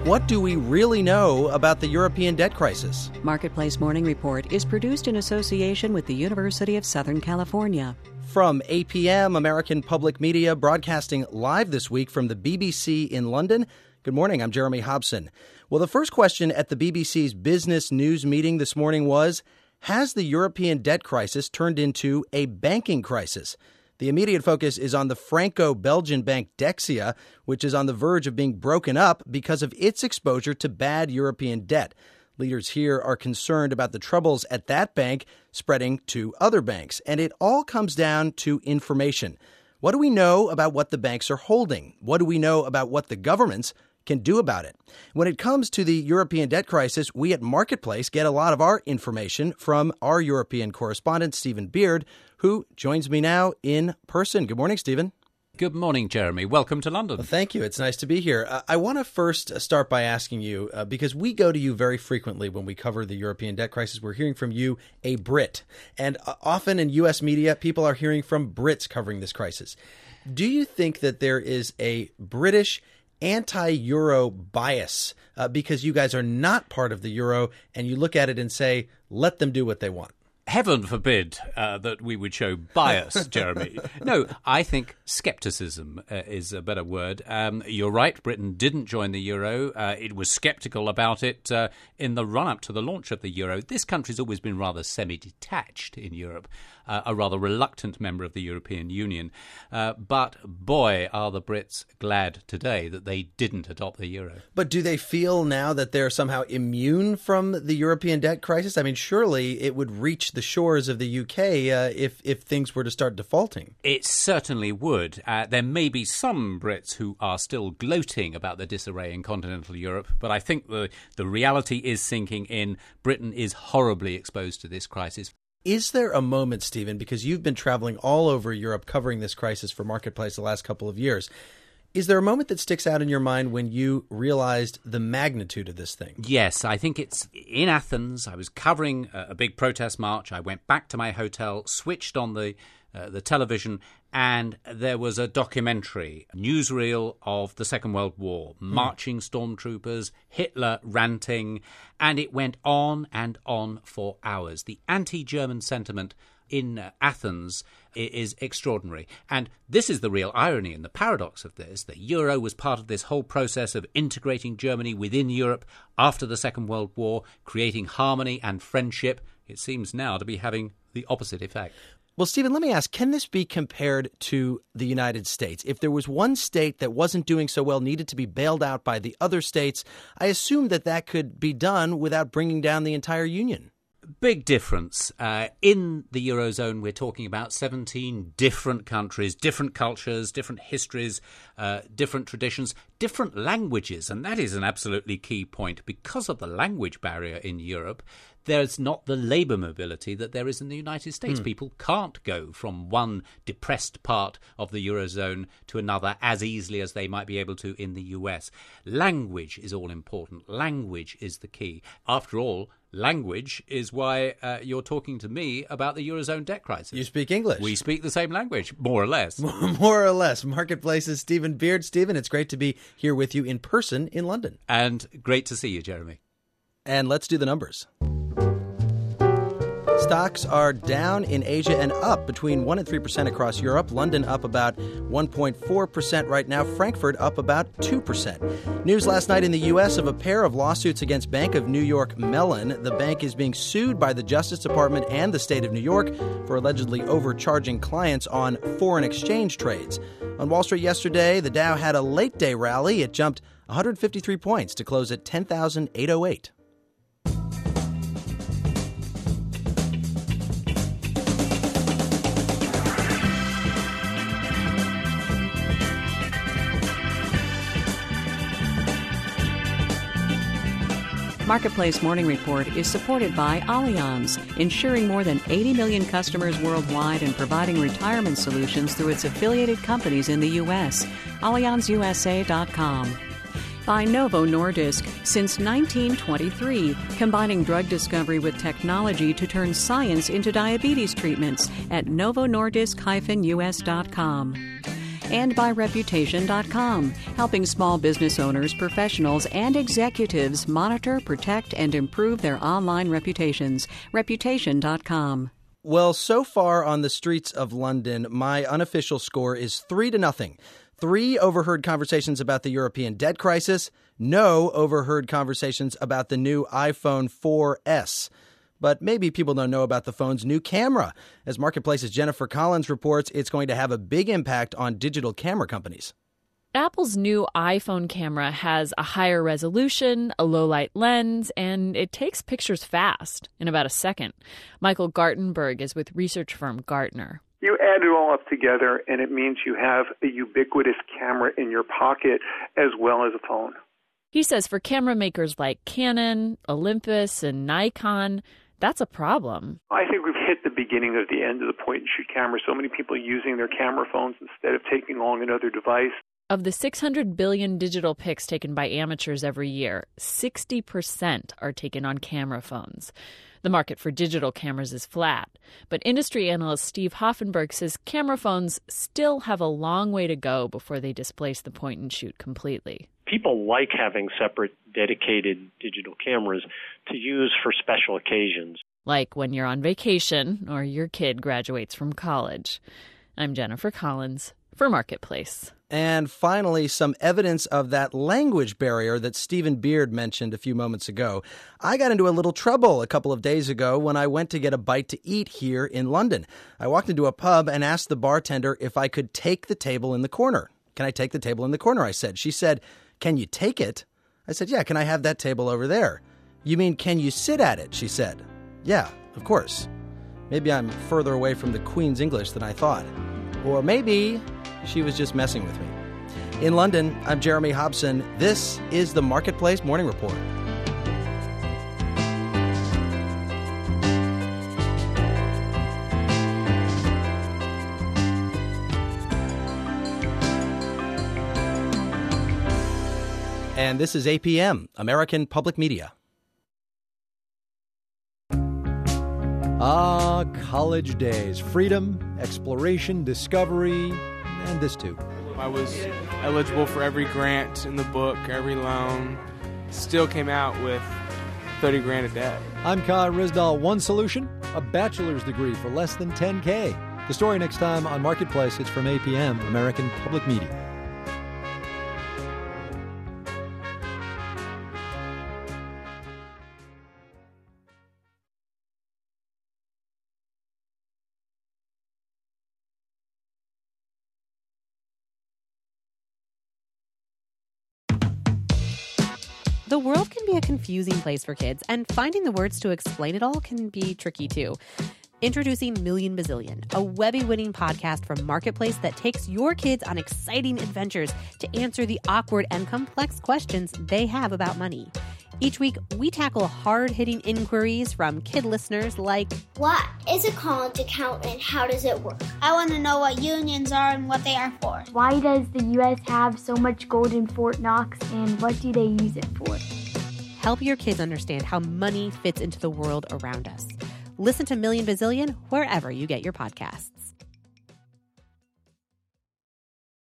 What do we really know about the European debt crisis? Marketplace Morning Report is produced in association with the University of Southern California. From APM, American Public Media, broadcasting live this week from the BBC in London. Good morning, I'm Jeremy Hobson. Well, the first question at the BBC's business news meeting this morning was, has the European debt crisis turned into a banking crisis? The immediate focus is on the Franco-Belgian bank Dexia, which is on the verge of being broken up because of its exposure to bad European debt. Leaders here are concerned about the troubles at that bank spreading to other banks. And it all comes down to information. What do we know about what the banks are holding? What do we know about what the governments can do about it? When it comes to the European debt crisis, we at Marketplace get a lot of our information from our European correspondent, Stephen Beard, who joins me now in person. Good morning, Stephen. Good morning, Jeremy. Welcome to London. Well, thank you. It's nice to be here. I want to first start by asking you, because we go to you very frequently when we cover the European debt crisis. We're hearing from you, a Brit. And often in U.S. media, people are hearing from Brits covering this crisis. Do you think that there is a British anti-Euro bias because you guys are not part of the Euro and you look at it and say, let them do what they want? Heaven forbid that we would show bias, Jeremy. No, I think scepticism is a better word. You're right, Britain didn't join the euro. It was sceptical about it in the run-up to the launch of the euro. This country's always been rather semi-detached in Europe, a rather reluctant member of the European Union. But boy, are the Brits glad today that they didn't adopt the euro. But do they feel now that they're somehow immune from the European debt crisis? I mean, surely it would reach the shores of the UK if things were to start defaulting. It certainly would. There may be some Brits who are still gloating about the disarray in continental Europe, but I think the reality is sinking in. Britain is horribly exposed to this crisis. Is there a moment, Stephen, because you've been traveling all over Europe covering this crisis for Marketplace the last couple of years, is there a moment that sticks out in your mind when you realized the magnitude of this thing? Yes, I think it's in Athens. I was covering a big protest march. I went back to my hotel, switched on the television, and there was a documentary, newsreel of the Second World War, marching stormtroopers, Hitler ranting, and it went on and on for hours. The anti-German sentiment in Athens is extraordinary. And this is the real irony and the paradox of this. The euro was part of this whole process of integrating Germany within Europe after the Second World War, creating harmony and friendship. It seems now to be having the opposite effect. Well, Stephen, let me ask, can this be compared to the United States? If there was one state that wasn't doing so well, needed to be bailed out by the other states, I assume that could be done without bringing down the entire union. Big difference. In the Eurozone, we're talking about 17 different countries, different cultures, different histories, different traditions, different languages. And that is an absolutely key point. Because of the language barrier in Europe, there's not the labour mobility that there is in the United States. People can't go from one depressed part of the Eurozone to another as easily as they might be able to in the US. Language is all important. Language is the key. After all, language is why you're talking to me about the Eurozone debt crisis. You speak English. We speak the same language, more or less. More or less. Marketplace's Stephen Beard. Stephen, it's great to be here with you in person in London. And great to see you, Jeremy. And let's do the numbers. Stocks are down in Asia and up between 1% and 3% across Europe. London up about 1.4% right now. Frankfurt up about 2%. News last night in the U.S. of a pair of lawsuits against Bank of New York Mellon. The bank is being sued by the Justice Department and the state of New York for allegedly overcharging clients on foreign exchange trades. On Wall Street yesterday, the Dow had a late-day rally. It jumped 153 points to close at 10,808. Marketplace Morning Report is supported by Allianz, insuring more than 80 million customers worldwide and providing retirement solutions through its affiliated companies in the U.S. AllianzUSA.com. By Novo Nordisk, since 1923, combining drug discovery with technology to turn science into diabetes treatments at novonordisk-us.com. And by Reputation.com, helping small business owners, professionals, and executives monitor, protect, and improve their online reputations. Reputation.com. Well, so far on the streets of London, my unofficial score is 3-0. 3 overheard conversations about the European debt crisis, no overheard conversations about the new iPhone 4S. But maybe people don't know about the phone's new camera. As Marketplace's Jennifer Collins reports, it's going to have a big impact on digital camera companies. Apple's new iPhone camera has a higher resolution, a low-light lens, and it takes pictures fast, in about a second. Michael Gartenberg is with research firm Gartner. You add it all up together, and it means you have a ubiquitous camera in your pocket as well as a phone. He says for camera makers like Canon, Olympus, and Nikon, that's a problem. I think we've hit the beginning of the end of the point-and-shoot camera. So many people using their camera phones instead of taking along another device. Of the 600 billion digital pics taken by amateurs every year, 60% are taken on camera phones. The market for digital cameras is flat, but industry analyst Steve Hoffenberg says camera phones still have a long way to go before they displace the point-and-shoot completely. People like having separate, dedicated digital cameras to use for special occasions. Like when you're on vacation or your kid graduates from college. I'm Jennifer Collins for Marketplace. And finally, some evidence of that language barrier that Stephen Beard mentioned a few moments ago. I got into a little trouble a couple of days ago when I went to get a bite to eat here in London. I walked into a pub and asked the bartender if I could take the table in the corner. Can I take the table in the corner? I said. She said, "Can you take it?" I said, "Yeah, can I have that table over there?" "You mean, can you sit at it?" she said. "Yeah, of course." Maybe I'm further away from the Queen's English than I thought. Or maybe she was just messing with me. In London, I'm Jeremy Hobson. This is the Marketplace Morning Report. And this is APM, American Public Media. Ah, college days. Freedom, exploration, discovery, and this too. I was eligible for every grant in the book, every loan. Still came out with $30,000 of debt. I'm Kai Rizdal. One solution, a bachelor's degree for less than $10K. The story next time on Marketplace. It's from APM, American Public Media. The world can be a confusing place for kids, and finding the words to explain it all can be tricky too. Introducing Million Bazillion, a Webby-winning podcast from Marketplace that takes your kids on exciting adventures to answer the awkward and complex questions they have about money. Each week, we tackle hard-hitting inquiries from kid listeners like, what is a college account and how does it work? I want to know what unions are and what they are for. Why does the U.S. have so much gold in Fort Knox and what do they use it for? Help your kids understand how money fits into the world around us. Listen to Million Bazillion wherever you get your podcasts.